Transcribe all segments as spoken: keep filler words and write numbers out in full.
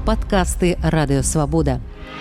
Падкасты радыёвабода.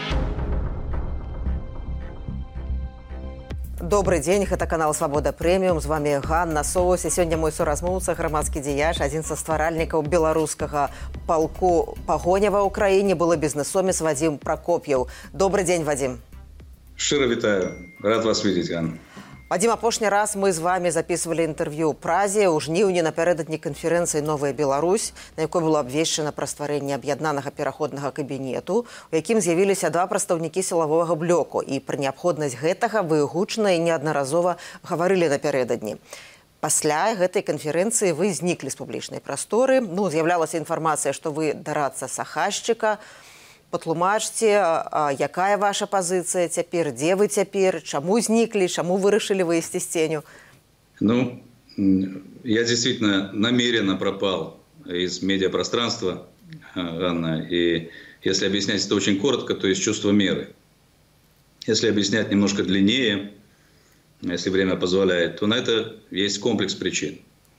Добрый дзень, гэта канал Свабода Прэміум, з вами Ганна Соус, і сёння мой суразмоўца, грамадскі дзеяч, адзін са стваральнікаў беларускага палку пагоня ва ўкраіне, былы бізнесомец Вадзім Пракоп'еў. Добрый дзень, Вадзім. Шчыра вітаю, рад вас видеть, Ганна. Вадзім, апошні раз мы з вами записывали інтэрв'ю ў Празе ў жніўні напярэдадні канферэнцыі «Новая Беларусь», на якой было абвешчана пра стварэнне аб'яднанага пераходнага кабінету, у якім з'явіліся два прадстаўнікі сілавога блоку, і пра неабходнасць гэтага вы гучна і неаднаразова гаварылі напярэдадні. Пасля гэтай канферэнцыі вы зніклі з публічнай прасторы. Ну, з'яўлялася інфармацыя, што вы дарадца Сахашчыка. Патлумачце, якая ваша пазіцыя цяпер, дзе вы цяпер, чаму зніклі, чаму вырашылі выйсці з ценю? Ну, я действительно намеренно пропал из медиапространства, Анна, и если объяснять это очень коротко, то из чувства меры. Если объяснять немножко длиннее, если время позволяет, то на это есть комплекс причин.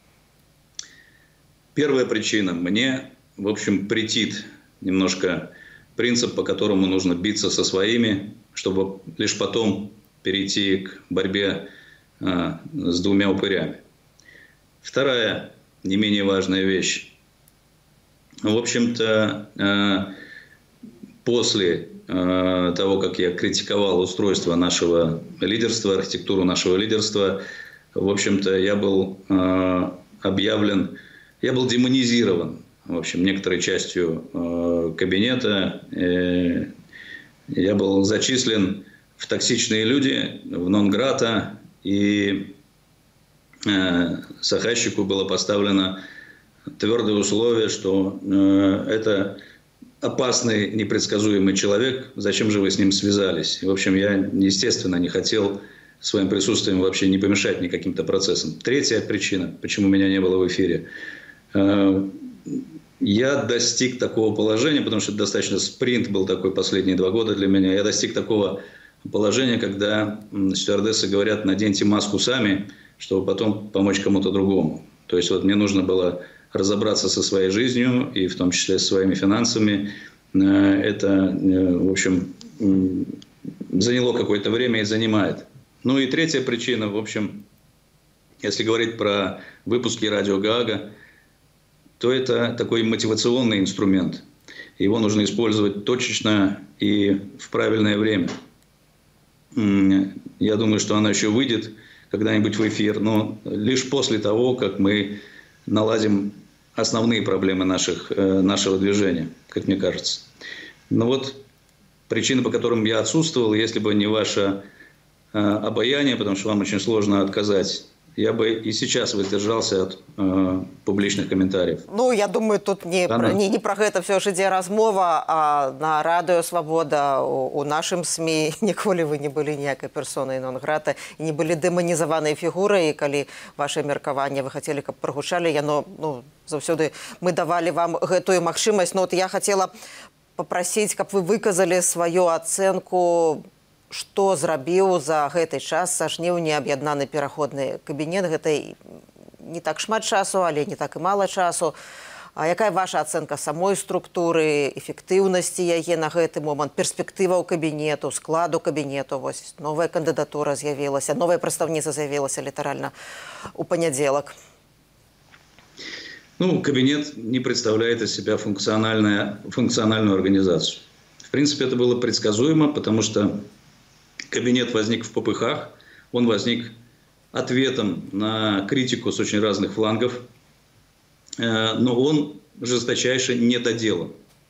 Первая причина. Мне, в общем, претит немножко принцип, по которому нужно биться со своими, чтобы лишь потом перейти к борьбе а, с двумя упырями. Вторая, не менее важная вещь. В общем-то, а, после а, того, как я критиковал устройство нашего лидерства, архитектуру нашего лидерства, в общем-то, я был а, объявлен, я был демонизирован, в общем, некоторой частью э, кабинета. Э, я был зачислен в токсичные люди, в нон-грата, и э, Сахашчику было поставлено твердое условие, что э, это опасный, непредсказуемый человек, зачем же вы с ним связались? В общем, я, естественно, не хотел своим присутствием вообще не помешать никаким-то процессам. Третья причина, почему меня не было в эфире. Э, Я достиг такого положения, потому что достаточно спринт был такой последние два года для меня. Я достиг такого положения, когда стюардессы говорят: наденьте маску сами, чтобы потом помочь кому-то другому. То есть вот мне нужно было разобраться со своей жизнью, и в том числе со своими финансами. Это, в общем, заняло какое-то время и занимает. Ну и третья причина, в общем, если говорить про выпуски радио Гаага, то это такой мотивационный инструмент. Его нужно использовать точечно и в правильное время. Я думаю, что она еще выйдет когда-нибудь в эфир, но лишь после того, как мы наладим основные проблемы наших, нашего движения, как мне кажется. Но вот причины, по которым я отсутствовал, если бы не ваше обаяние, потому что вам очень сложно отказать, я бы и сейчас воздержался от э, публічных каментарів. Ну, я думаю, тут не, про, не, не про гэта все ж ідзе размова, а на радыё Свабода у, у нашым СМІ ніколі вы не былі ніякай персонай нон-грата і не былі дэманізаванай фігурай, і калі ваше меркаванне вы хацелі, каб прагучалі, яно, ну, заўсёды мы давалі вам гэтую магчымасць. Но вот я хацела папрасіць, каб вы выказалі сваю ацэнку, што зрабіў за гэты час са жніўня аб'яднаны пераходны кабінет. Гэта не так шмат часу, але не так і мала часу. А якая ваша ацэнка самой структуры, эфектыўнасці яе на гэты момант, перспектываў кабінету, складу кабінету? Вось новая кандыдатура з'явілася, новая прадстаўніца з'явілася літаральна у панядзелак. Ну, кабинет не представляет из себя функциональную, функциональную организацию. В принципе, это было предсказуемо, потому что кабинет возник в попыхах, он возник ответом на критику с очень разных флангов, но он жесточайше недоделан.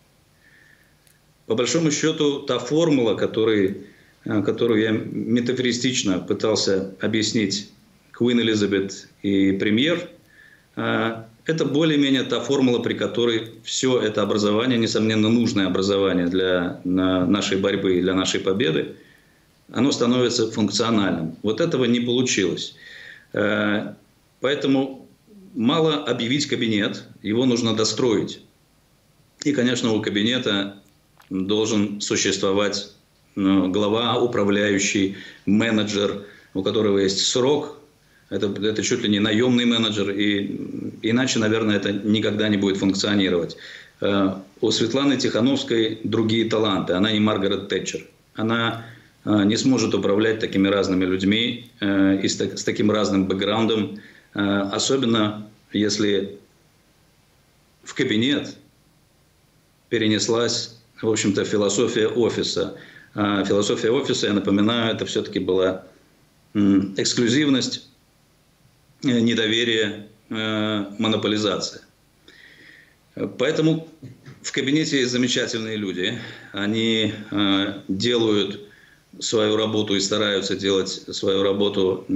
По большому счету, та формула, который, которую я метафористично пытался объяснить Куин Элизабет и премьер, это более-менее та формула, при которой все это образование, несомненно, нужное образование для нашей борьбы и для нашей победы, оно становится функциональным. Вот этого не получилось. Поэтому мало объявить кабинет, его нужно достроить. И, конечно, у кабинета должен существовать, ну, глава, управляющий, менеджер, у которого есть срок. Это, это чуть ли не наемный менеджер, и иначе, наверное, это никогда не будет функционировать. У Светланы Тихановской другие таланты. Она не Маргарет Тэтчер. Она не сможет управлять такими разными людьми и с таким разным бэкграундом, особенно если в кабинет перенеслась, в общем-то, философия офиса. Философия офиса, я напоминаю, это все-таки была эксклюзивность, недоверие, монополизация. Поэтому в кабинете есть замечательные люди. Они делают свою работу и стараются делать свою работу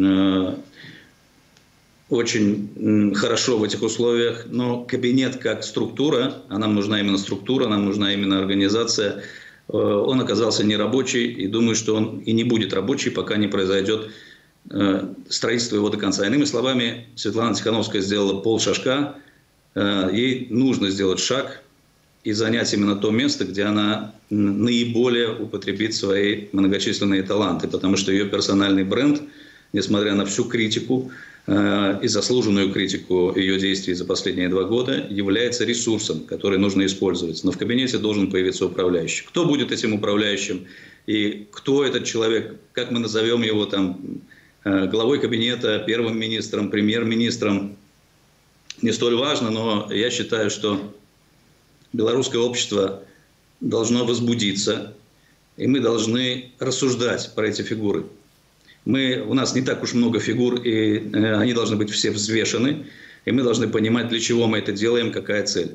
очень хорошо в этих условиях. Но кабинет как структура, а нам нужна именно структура, нам нужна именно организация, он оказался нерабочий, и думаю, что он и не будет рабочий, пока не произойдет строительство его до конца. Иными словами, Светлана Тихановская сделала полшажка. Ей нужно сделать шаг и занять именно то место, где она наиболее употребит свои многочисленные таланты, потому что ее персональный бренд, несмотря на всю критику и заслуженную критику ее действий за последние два года, является ресурсом, который нужно использовать. Но в кабинете должен появиться управляющий. Кто будет этим управляющим и кто этот человек, как мы назовем его там, главой кабинета, первым министром, премьер-министром, не столь важно, но я считаю, что белорусское общество должно возбудиться, и мы должны рассуждать про эти фигуры. Мы, у нас не так уж много фигур, и э, они должны быть все взвешены, и мы должны понимать, для чего мы это делаем, какая цель.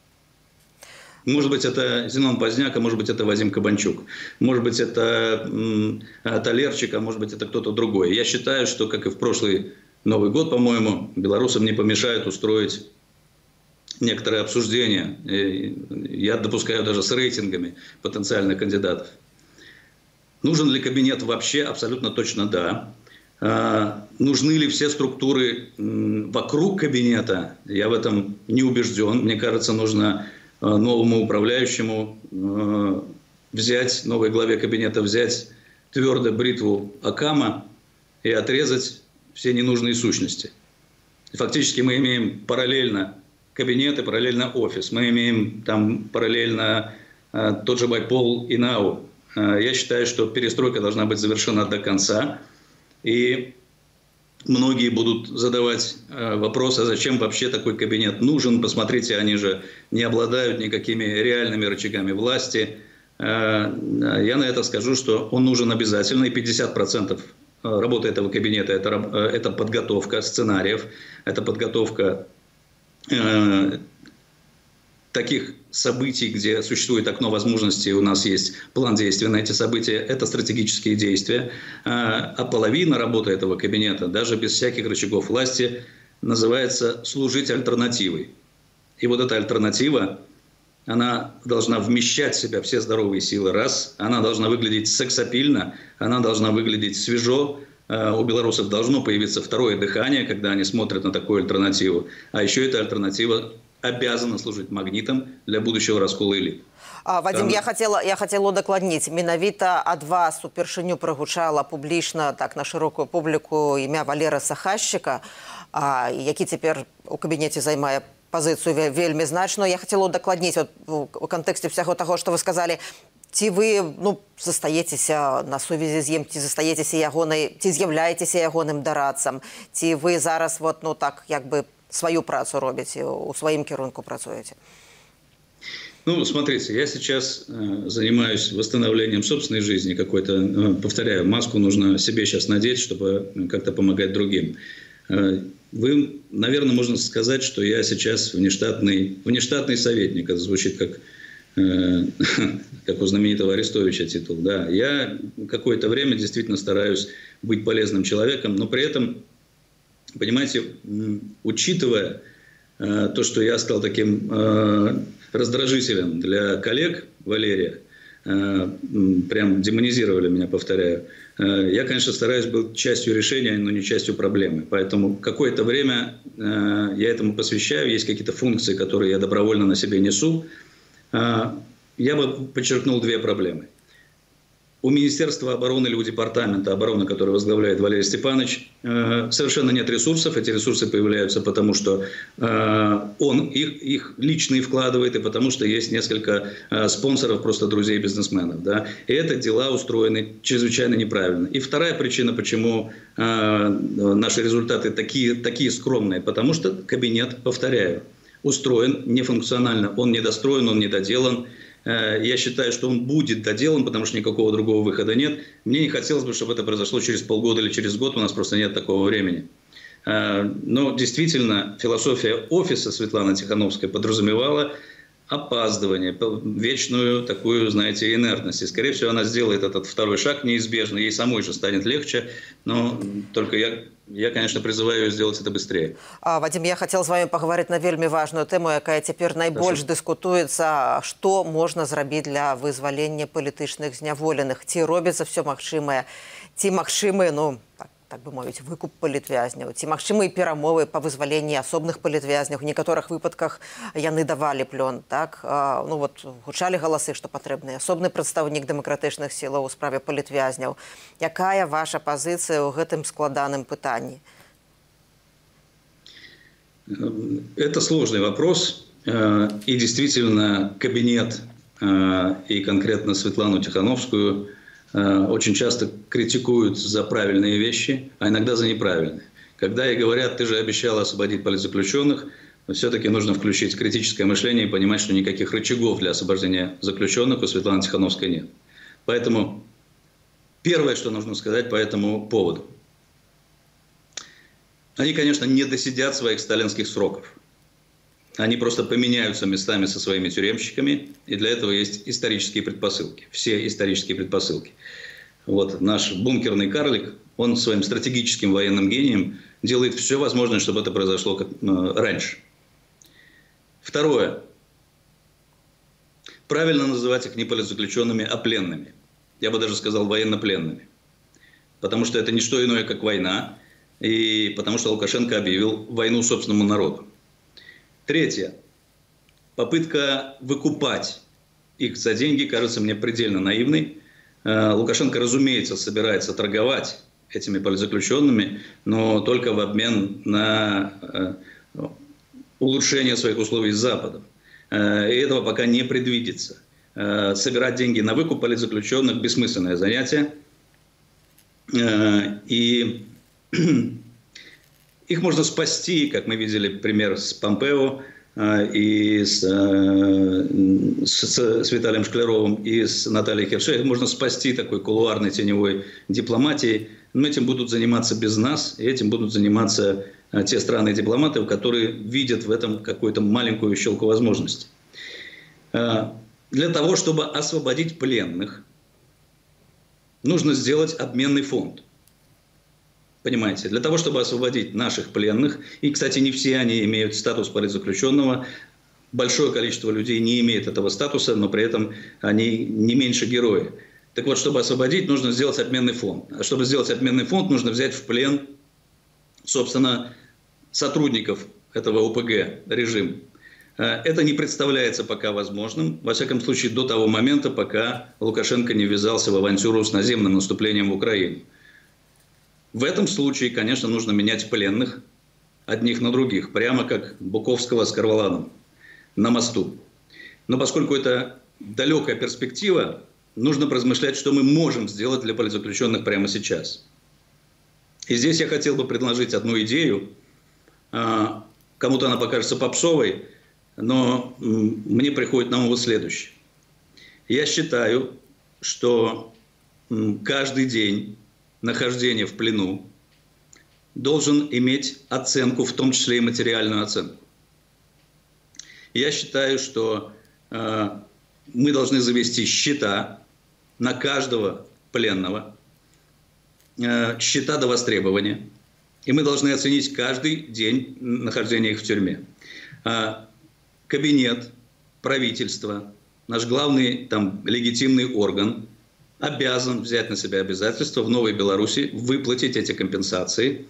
Может быть, это Зенон Поздняк, а может быть, это Вадим Кабанчук. Может быть, это э, Талерчик, а может быть, это кто-то другой. Я считаю, что, как и в прошлый Новый год, по-моему, белорусам не помешает устроить некоторые обсуждения. Я допускаю даже с рейтингами потенциальных кандидатов. Нужен ли кабинет вообще? Абсолютно точно да. А, нужны ли все структуры вокруг кабинета? Я в этом не убежден. Мне кажется, нужно новому управляющему взять, новой главе кабинета взять твердо бритву Акама и отрезать все ненужные сущности. И фактически мы имеем параллельно кабинет и параллельно офис. Мы имеем там параллельно э, тот же Байпол и НАУ. Э, я считаю, что перестройка должна быть завершена до конца. И многие будут задавать э, вопрос, а зачем вообще такой кабинет нужен? Посмотрите, они же не обладают никакими реальными рычагами власти. Э, я на это скажу, что он нужен обязательно, и пятьдесят процентов работа этого кабинета – это, это подготовка сценариев, это подготовка э, таких событий, где существует окно возможностей, у нас есть план действия на эти события, это стратегические действия. А, а половина работы этого кабинета, даже без всяких рычагов власти, называется «служить альтернативой». И вот эта альтернатива, она должна вмещать в себя все здоровые силы, раз. Она должна выглядеть сексапильно, она должна выглядеть свежо. У белорусов должно появиться второе дыхание, когда они смотрят на такую альтернативу. А еще эта альтернатива обязана служить магнитом для будущего раскола элит. А, Вадим, я хотела, я хотела удакладніць. Менавіта ад вас упершыню прагучала публічна так на шырокую публіку імя Валера Сахашчыка, а, які цяпер у кабінеце займае позицию вельми значную. Я хотела удакладніць вот, у контексте всего того, что вы сказали. Ці вы ну, застаецеся на сувязі з ім, ці застаецеся ягонай, ці з'яўляецеся ягоным дарадцам, ці вы зараз вот, ну, так, як бы свою працу робіце, у сваім кірунку працуеце? Ну, смотрите, я сейчас э, занимаюсь восстановлением собственной жизни какой-то. Э, повторяю, маску нужно себе сейчас надеть, чтобы как-то помогать другим. Э, Вы, наверное, можно сказать, что я сейчас внештатный, внештатный советник. Это звучит как, э, как у знаменитого Арестовича титул. Да, я какое-то время действительно стараюсь быть полезным человеком, но при этом, понимаете, учитывая э, то, что я стал таким э, раздражителем для коллег Валерия, э, прям демонизировали меня, повторяю, я, конечно, стараюсь быть частью решения, но не частью проблемы. Поэтому какое-то время э, я этому посвящаю. Есть какие-то функции, которые я добровольно на себе несу. Э, я бы подчеркнул две проблемы. у Министерства обороны или у Департамента обороны, который возглавляет Валерий Степанович, совершенно нет ресурсов. Эти ресурсы появляются потому, что он их, их личные вкладывает, и потому что есть несколько спонсоров, просто друзей бизнесменов. Да? И это дела устроены чрезвычайно неправильно. И вторая причина, почему наши результаты такие, такие скромные, потому что кабинет, повторяю, устроен нефункционально. Он недостроен, он недоделан. Я считаю, что он будет доделан, потому что никакого другого выхода нет. Мне не хотелось бы, чтобы это произошло через полгода или через год. У нас просто нет такого времени. Но действительно, философия офиса Светланы Тихановской подразумевала опаздывание, вечную такую, знаете, инертность. И, скорее всего, она сделает этот второй шаг неизбежно. Ей самой же станет легче. Но только я, я конечно, призываю ее сделать это быстрее. А, Вадим, я хотела с вами поговорить на вельми важную тему, якая теперь найбольш дискутуецца. Што можна зрабіць для вызвалення палітычных зняволеных? Ці робіцца все магчымае? Ці магчымы, ну, так, так бы мовіць, выкуп палітвязняў? Ці магчымыя перамовы па вызваленні асобных палітвязняў? У некаторых выпадках яны давалі плён, так? А, ну вот гучалі галасы, што патрэбны асобны прадстаўнік дэмакратычных сілаў у справе палітвязняў. Якая ваша пазіцыя ў гэтым складаным пытанні? Это сложный вопрос. И действительно, кабинет и конкретно Светлану Тихановскую очень часто критикуют за правильные вещи, а иногда за неправильные. Когда ей говорят, ты же обещала освободить политзаключенных, все-таки нужно включить критическое мышление и понимать, что никаких рычагов для освобождения заключенных у Светланы Тихановской нет. Поэтому первое, что нужно сказать по этому поводу. Они, конечно, не досидят своих сталинских сроков. Они просто поменяются местами со своими тюремщиками, и для этого есть исторические предпосылки, все исторические предпосылки. Вот наш бункерный карлик, он своим стратегическим военным гением делает все возможное, чтобы это произошло как, э, раньше. Второе. Правильно называть их не политзаключенными, а пленными. Я бы даже сказал военнопленными. Потому что это не что иное, как война, и потому что Лукашенко объявил войну собственному народу. Третье. Попытка выкупать их за деньги кажется мне предельно наивной. Лукашенко, разумеется, собирается торговать этими политзаключенными, но только в обмен на улучшение своих условий с Западом. И этого пока не предвидится. Собирать деньги на выкуп политзаключенных – бессмысленное занятие. И их можно спасти, как мы видели пример с Помпео и с, с, с Виталием Шкляровым и с Натальей Хершей. Их можно спасти такой кулуарной теневой дипломатией. Но этим будут заниматься без нас, и этим будут заниматься те страны-дипломаты, которые видят в этом какую-то маленькую щелку возможности. Для того, чтобы освободить пленных, нужно сделать обменный фонд. Понимаете, для того, чтобы освободить наших пленных, и, кстати, не все они имеют статус политзаключенного, большое количество людей не имеет этого статуса, но при этом они не меньше герои. Так вот, чтобы освободить, нужно сделать обменный фонд. А чтобы сделать обменный фонд, нужно взять в плен, собственно, сотрудников этого ОПГ режима. Это не представляется пока возможным, во всяком случае, до того момента, пока Лукашенко не ввязался в авантюру с наземным наступлением в Украину. В этом случае, конечно, нужно менять пленных одних на других, прямо как Буковского с Карваланом на мосту. Но поскольку это далекая перспектива, нужно поразмышлять, что мы можем сделать для политзаключенных прямо сейчас. И здесь я хотел бы предложить одну идею. Кому-то она покажется попсовой, но мне приходит на ум вот следующее. Я считаю, что каждый день нахождения в плену должен иметь оценку, в том числе и материальную оценку. Я считаю, что э, мы должны завести счета на каждого пленного, э, счета до востребования, и мы должны оценить каждый день нахождения их в тюрьме. Э, кабинет, правительство, наш главный там, легитимный орган обязан взять на себя обязательство в Новой Беларуси выплатить эти компенсации.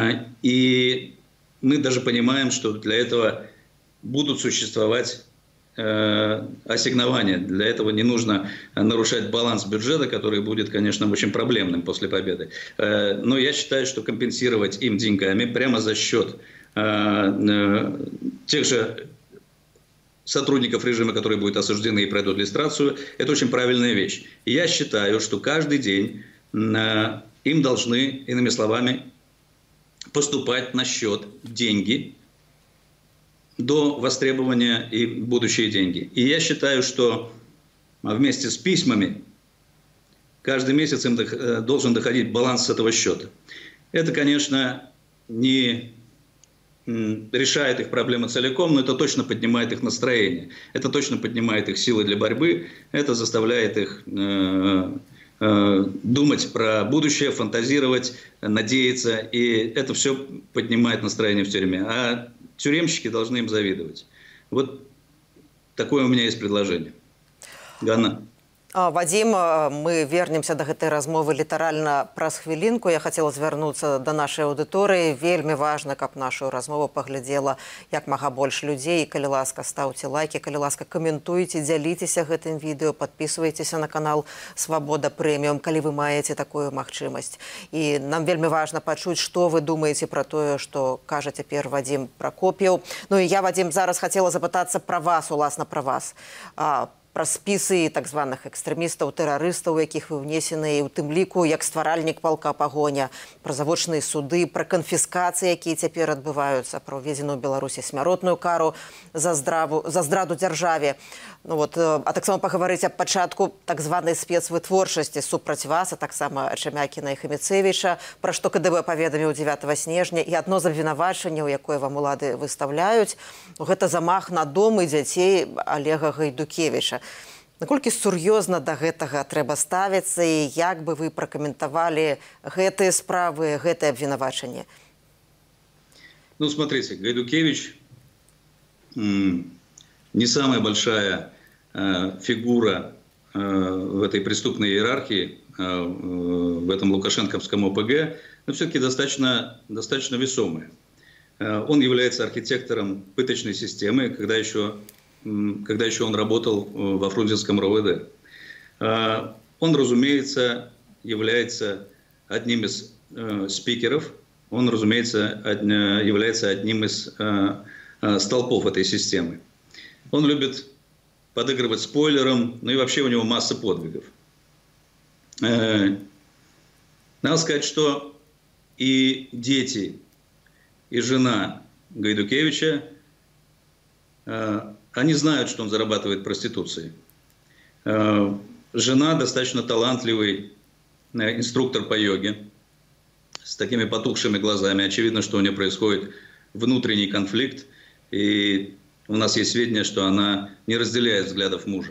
И мы даже понимаем, что для этого будут существовать ассигнования. Для этого не нужно нарушать баланс бюджета, который будет, конечно, очень проблемным после победы. Но я считаю, что компенсировать им деньгами прямо за счет тех же сотрудников режима, которые будут осуждены и пройдут люстрацию, это очень правильная вещь. И я считаю, что каждый день им должны, иными словами, поступать на счет деньги до востребования и будущие деньги. И я считаю, что вместе с письмами каждый месяц им должен доходить баланс с этого счета. Это, конечно, не решает их проблемы целиком, но это точно поднимает их настроение, это точно поднимает их силы для борьбы, это заставляет их э, э, думать про будущее, фантазировать, надеяться, и это все поднимает настроение в тюрьме. А тюремщики должны им завидовать. Вот такое у меня есть предложение. Ганна. Вадим, мы вернемся до гэтай размовы літаральна праз хвілінку. Я хотела звярнуцца да нашай аўдыторыі. Вельмі важна, каб нашу размову паглядзела як мага больш людзей. Калі ласка, стаўце лайки, калі ласка, каментуйце, дзяліцеся гэтым відэо, падпісвайцеся на канал Свабода Прэміум, калі вы маеце такую магчымасць. І нам вельмі важна пачуць, што вы думаеце пра тое, што кажа цяпер Вадим Прокоп'еў. Ну і я, Вадим, зараз хацела запытацца пра вас, уласна пра вас. Пра спісы так званых экстрэмістаў, тэрарыстаў, якіх вы ўнесены, і ў тым ліку як стваральнік палка Пагоня, пра завочныя суды, пра канфіскацыі, якія цяпер адбываюцца, пра ўведзеную ў Беларусі смяротную кару за, здраву, за здраду дзяржаве. Ну, вот, а таксама пагаварыць аб пачатку так званай спецвытворчасці супраць вас, а таксама Чамякіна і Хаміцэвіча, пра што ка дэ бэ паведаміў дзевятага снежня, і адно з абвінавачанняў, якое вам улады выставляюць, гэта замах на дом і дзяцей Олега Гайдукевіча. Наколькі сур'ёзна да гэтага трэба ставіцца, і як бы вы пракаментавалі гэтыя справы, гэтае абвінавачанне? Ну, смотрите, Гайдукевич не самая большая э, фигура э, в этой преступной иерархии, э, в этом лукашенковском о пэ гэ, но все-таки достаточно, достаточно весомая. Э, он является архитектором пыточной системы, когда еще, э, когда еще он работал во Фрунзенском эр о вэ дэ. Э, он, разумеется, является одним из э, спикеров, он, разумеется, од, является одним из э, э, столпов этой системы. Он любит подыгрывать спойлером, ну и вообще у него масса подвигов. Надо сказать, что и дети, и жена Гайдукевича, они знают, что он зарабатывает проституцией. Жена достаточно талантливый инструктор по йоге, с такими потухшими глазами. Очевидно, что у нее происходит внутренний конфликт, и у нас есть сведения, что она не разделяет взглядов мужа.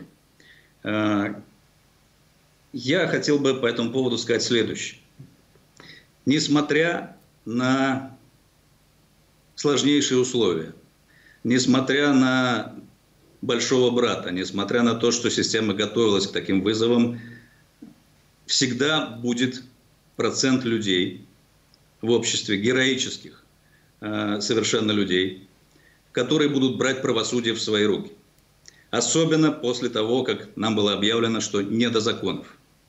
Я хотел бы по этому поводу сказать следующее. Несмотря на сложнейшие условия, несмотря на большого брата, несмотря на то, что система готовилась к таким вызовам, всегда будет процент людей в обществе, героических совершенно людей, которые будут брать правосудие в свои руки. Особенно после того, как нам было объявлено, что не до законов.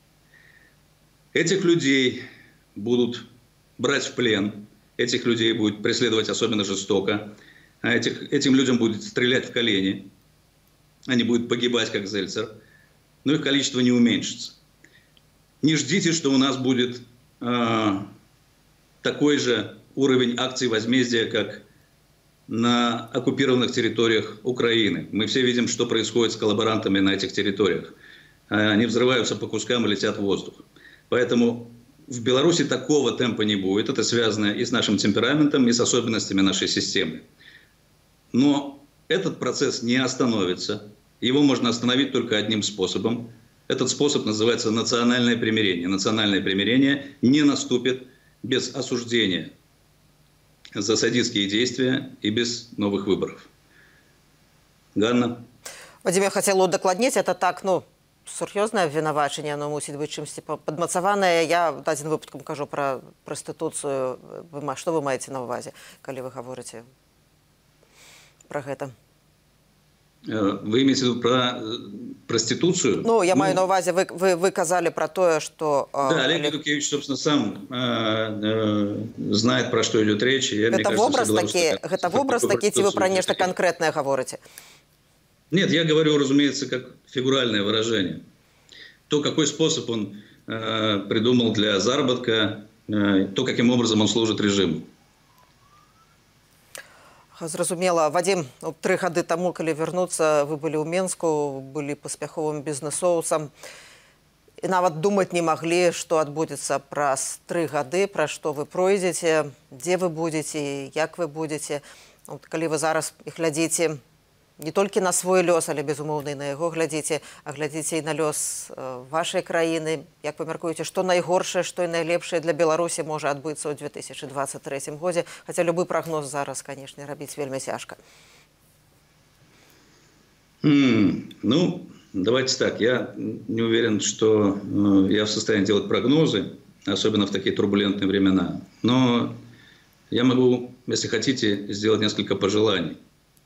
Этих людей будут брать в плен, этих людей будут преследовать особенно жестоко, а этих, этим людям будет стрелять в колени, они будут погибать, как Зельцер, но их количество не уменьшится. Не ждите, что у нас будет э, такой же уровень акций возмездия, как на оккупированных территориях Украины. Мы все видим, что происходит с коллаборантами на этих территориях. Они взрываются по кускам и летят в воздух. Поэтому в Беларуси такого темпа не будет. Это связано и с нашим темпераментом, и с особенностями нашей системы. Но этот процесс не остановится. Его можно остановить только одним способом. Этот способ называется национальное примирение. Национальное примирение не наступит без осуждения за садистские действия и без новых выборов. Ганна? Вадим, я хотела удакладніць, это так, ну, сур'ёзнае абвінавачанне, оно мусіць быць чымсьці падмацаванае. Я дадзеным выпадкам кажу пра прастытуцыю. Што вы маеце на ўвазе, калі вы гаворыце пра гэта? Вы имеете в виду про проституцию? Ну, я ну, маю на увазе, вы, вы, вы казали про то, что... Да, Олег Едукевич, собственно, сам э, э, знает, про что идет речь. Я, это в образ таки, это в образ таки, ці вы про нечто конкретное говорите? Нет, я говорю, разумеется, как фигуральное выражение. То, какой способ он э, придумал для заработка, э, то, каким образом он служит режиму. Зразумела. Вадим, тры гады таму, калі вярнуцца, вы былі ў Менску, былі паспяховым бізнесоўцам. І нават думаць не маглі, што адбудзецца праз тры гады, пра што вы пройдзеце, дзе вы будзеце, як вы будзеце. От, калі вы зараз і глядзіце не толькі на свой лёс, але, безумоўна, і на яго глядзіце, а глядзіце і на лёс вашай краіны. Як вы мяркуеце, што найгоршае, што і найлепшае для Беларусі можа адбыцца ў две тысячы двадцать третьем годзе? Хаця любы прагноз зараз, канешне, рабіць вельмі цяжка. Mm, ну, давайте так. Я не уверен, что э, я в состоянии делать прогнозы, особенно в такие турбулентные времена. Но я могу, если хотите, сделать несколько пожеланий.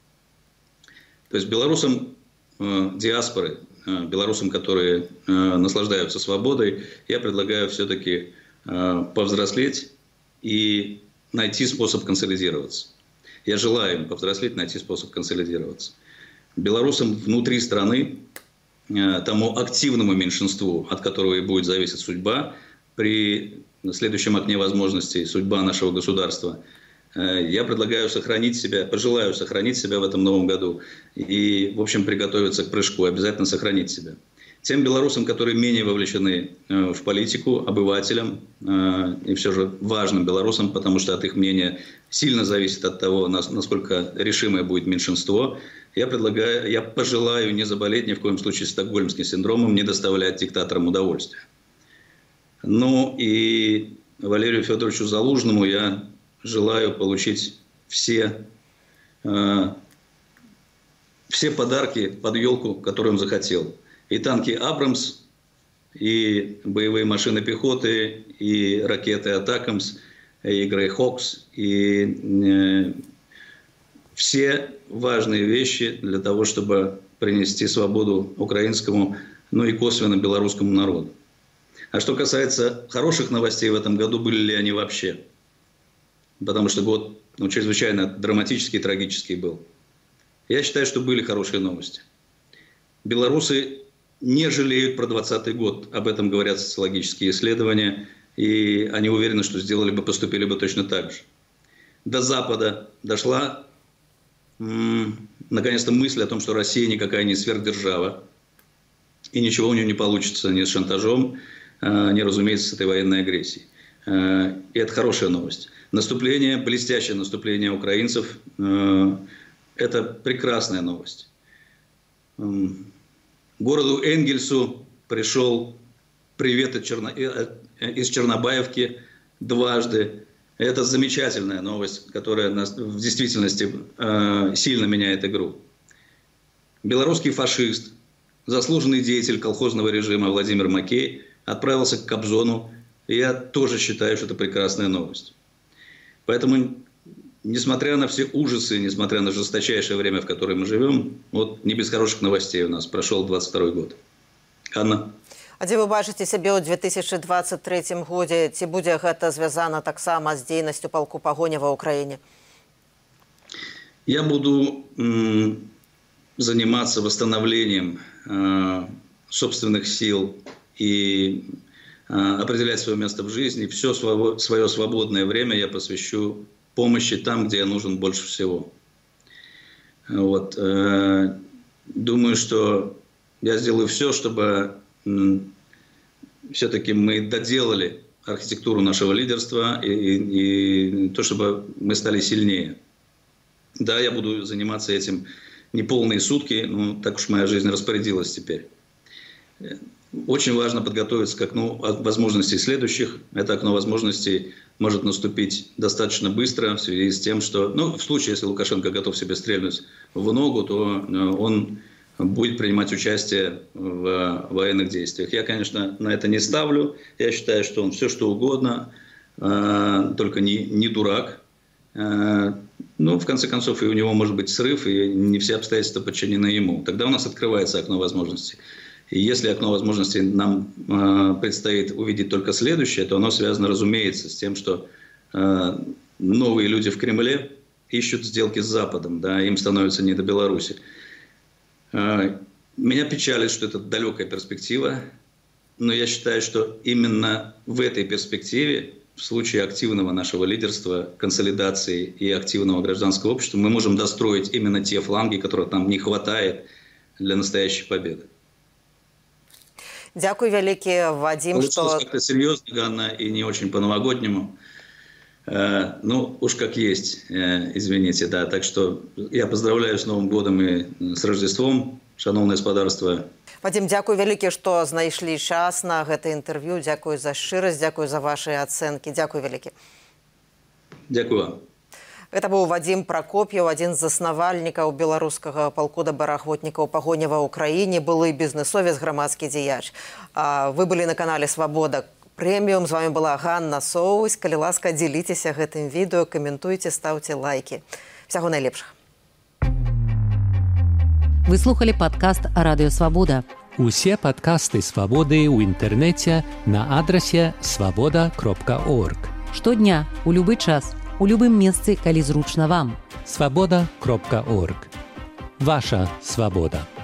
То есть белорусам э, диаспоры, э, белорусам, которые э, наслаждаются свободой, я предлагаю все-таки э, повзрослеть и найти способ консолидироваться. Я желаю им повзрослеть, найти способ консолидироваться. Белорусам внутри страны, э, тому активному меньшинству, от которого и будет зависеть судьба, при следующем окне возможностей, судьба нашего государства, я предлагаю сохранить себя, пожелаю сохранить себя в этом новом году и, в общем, приготовиться к прыжку, обязательно сохранить себя. Тем белорусам, которые менее вовлечены в политику, обывателям и все же важным белорусам, потому что от их мнения сильно зависит от того, насколько решимое будет меньшинство, я предлагаю, я пожелаю не заболеть ни в коем случае стокгольмским синдромом, не доставлять диктаторам удовольствия. Ну и Валерию Федоровичу Залужному я желаю получить все, э, все подарки под елку, которые он захотел. И танки «Абрамс», и боевые машины пехоты, и ракеты «Атакамс», и «Грейхокс», и э, все важные вещи для того, чтобы принести свободу украинскому, ну и косвенно белорусскому народу. А что касается хороших новостей в этом году, были ли они вообще? Потому что год ну, чрезвычайно драматический и трагический был. Я считаю, что были хорошие новости. Белорусы не жалеют про двадцатый год. Об этом говорят социологические исследования. И они уверены, что сделали бы, поступили бы точно так же. До Запада дошла наконец-то мысль о том, что Россия никакая не сверхдержава. И ничего у нее не получится ни с шантажом, ни, разумеется, с этой военной агрессией. И это хорошая новость. Наступление, блестящее наступление украинцев э, – это прекрасная новость. Городу Энгельсу пришел привет из, Черно... из Чернобаевки дважды. Это замечательная новость, которая в действительности э, сильно меняет игру. Белорусский фашист, заслуженный деятель колхозного режима Владимир Макей отправился к Кобзону. И я тоже считаю, что это прекрасная новость. Поэтому, несмотря на все ужасы, несмотря на жесточайшее время, в котором мы живем, вот не без хороших новостей у нас прошел двадцать второй год. Анна? А где вы бачыце сябе ў две тысячи двадцать третьем годзе? Ці будзе гэта звязана таксама з дзейнасцю палку Пагоня ва Украине? Я буду м, заниматься восстановлением э, собственных сил и определять свое место в жизни. Все свое свободное время я посвящу помощи там, где я нужен больше всего. Вот. Думаю, что я сделаю все, чтобы все-таки мы доделали архитектуру нашего лидерства и, и, и то, чтобы мы стали сильнее. Да, я буду заниматься этим не полные сутки, но так уж моя жизнь распорядилась теперь. Очень важно подготовиться к окну возможностей следующих. Это окно возможностей может наступить достаточно быстро в связи с тем, что, ну, в случае, если Лукашенко готов себе стрельнуть в ногу, то он будет принимать участие в военных действиях. Я, конечно, на это не ставлю. Я считаю, что он все что угодно, только не, не дурак. ну, в конце концов, и у него может быть срыв, и не все обстоятельства подчинены ему. Тогда у нас открывается окно возможностей. И если окно возможностей нам э, предстоит увидеть только следующее, то оно связано, разумеется, с тем, что э, новые люди в Кремле ищут сделки с Западом, да, им становится не до Беларуси. Э, меня печалит, что это далекая перспектива, но я считаю, что именно в этой перспективе, в случае активного нашего лидерства, консолидации и активного гражданского общества, мы можем достроить именно те фланги, которых нам не хватает для настоящей победы. Дякую великий, Вадим, Получилось что... как-то серьезно, Ганна, и не очень по-новогоднему. Э, ну, уж как есть, э, извините, да. Так что я поздравляю с Новым годом и с Рождеством, шановное господарство. Вадим, дякую великий, что знайшлі час на гэта інтэрв'ю. Дякую за шчырасць, дякую за ваши ацэнкі. Дякую великий. Дякую вам. Это быў Вадим Прокоп'ев, адзін з заснавальнікаў беларускага палку добраахвотнікаў пагоня ва ўкраіне, былы бізнесовец, грамадскі дзеяч. Вы былі на канале «Свабода Прэміум». З вами была Ганна Соусь. Калі ласка, дзеліцеся гэтым відэо, каментуйце, ставьте лайки. Всяго найлепшага. Вы слухали падкаст «Радыё Свабода». Усе падкасты «Свабоды» ў інтэрнэце на адрасе свабода кропка орг. Штодня, у любы час, у любым месцы, калі зручна вам. свабода кропка орг. Ваша свабода.